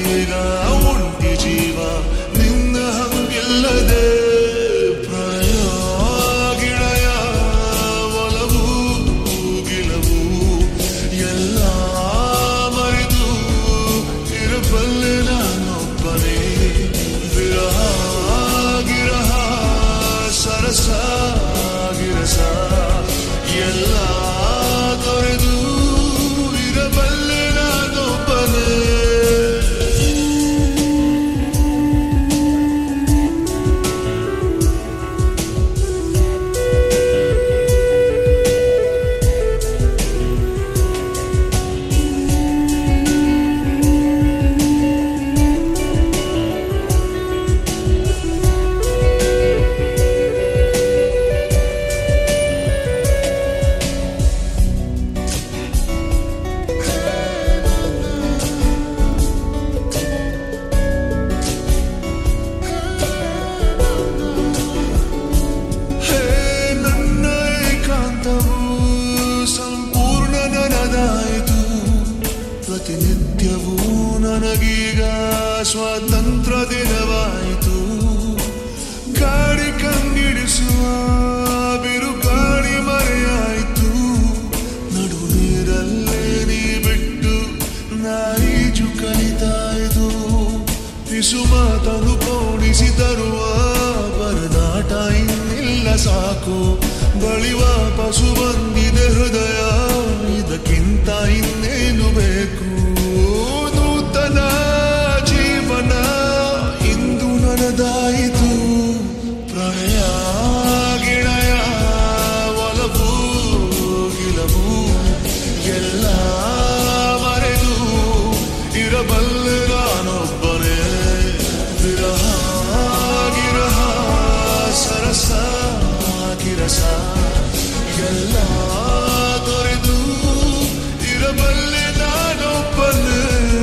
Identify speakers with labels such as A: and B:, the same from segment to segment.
A: ಈಗ ಒಂಟಿ ಜೀವ ನಿನ್ನ ಹಂಗಿಲ್ಲದೆ ಪ್ರಣಯ ಗಿಣಯ ಒಲವು ಗಿಲವು ಎಲ್ಲ ಮರೆತು ಇರಬಲ್ಲೆ ನಾನೊಬ್ಬನೇ ವಿರಹ ಗಿರಹ ಸರಸ ಗಿರಸ ಎಲ್ಲ ತೊರೆದು ಇರಬಲ್ಲೆ ನಾನೊಬ್ಬನೇ. ಪ್ರತಿನಿತ್ಯವೂ ನನಗೀಗ ಸ್ವಾತಂತ್ರ್ಯ ದಿನವಾಯಿತು. ಗಾಡಿ ಕಂಗಿಡಿಸುವ ಬಿರುಗಾಳಿ ಮರೆಯಾಯಿತು. ನಡು ನೀರಲ್ಲೇ ನೀ ಬಿಟ್ಟು ನಾಯಿಜು ಕಲಿತಾಯಿತು. ಪಿಸು ಮಾತನು ಪೋಣಿಸಿ ತರುವ ಪರದಾಟ ಇನ್ನಿಲ್ಲ ಸಾಕು. ಬಳಿ ವಾಪಸು ಬಂದಿದೆ ಹೃದಯ, ಇದಕ್ಕಿಂತ ಇನ್ನೇನು ಬೇಕು. ನೂತನ ಜೀವನ ಇಂದು ನನದಾಯಿತು. ಪ್ರಣಯ ಗಿಣಯ ಒಲವು ಗಿಲವು ಎಲ್ಲ ಮರೆತು ಇರಬಲ್ಲೆ ನಾನೊಬ್ಬನೇ. ವಿರಹ ಗಿರಹ ಸರಸ ಗಿರಸ ಎಲ್ಲ ತೊರೆದು ಇರಬಲ್ಲೆ ನಾನೊಬ್ಬನೇ.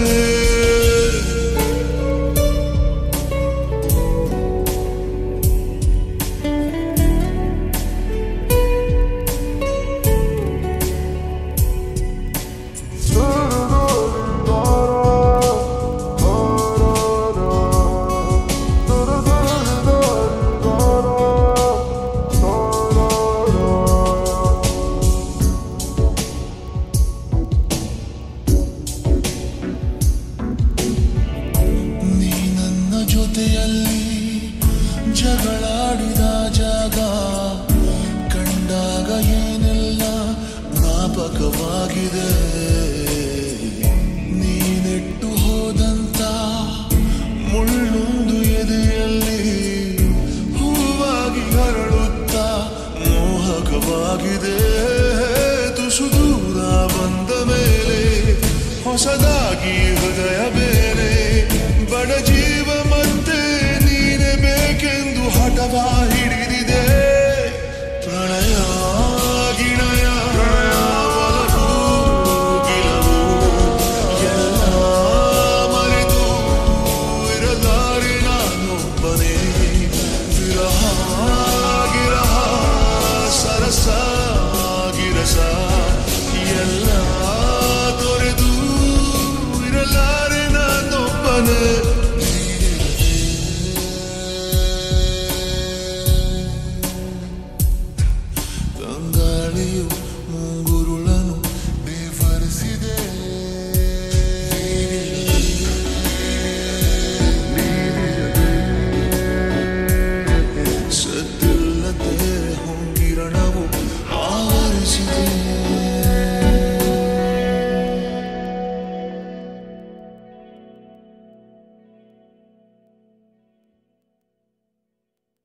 A: ಜೊತೆಯಲ್ಲಿ ಜಗಳಾಡಿದ ಜಾಗ ಕಂಡಾಗ ಏನೆಲ್ಲ ಜ್ಞಾಪಕವಾಗಿದೆ. ನೀನೆಟ್ಟು ಹೋದಂತ ಮುಳ್ಳೊಂದು ಎದೆಯಲ್ಲಿ ಹೂವಾಗಿ ಹರಳುತ್ತಾ ಮೋಹಕವಾಗಿದೆ. ತುಸು ದೂರ ಬಂದ ಮೇಲೆ ಹೊಸದಾಗಿ ಹೃದಯ ಬೇರೆ ಬಡಜಿ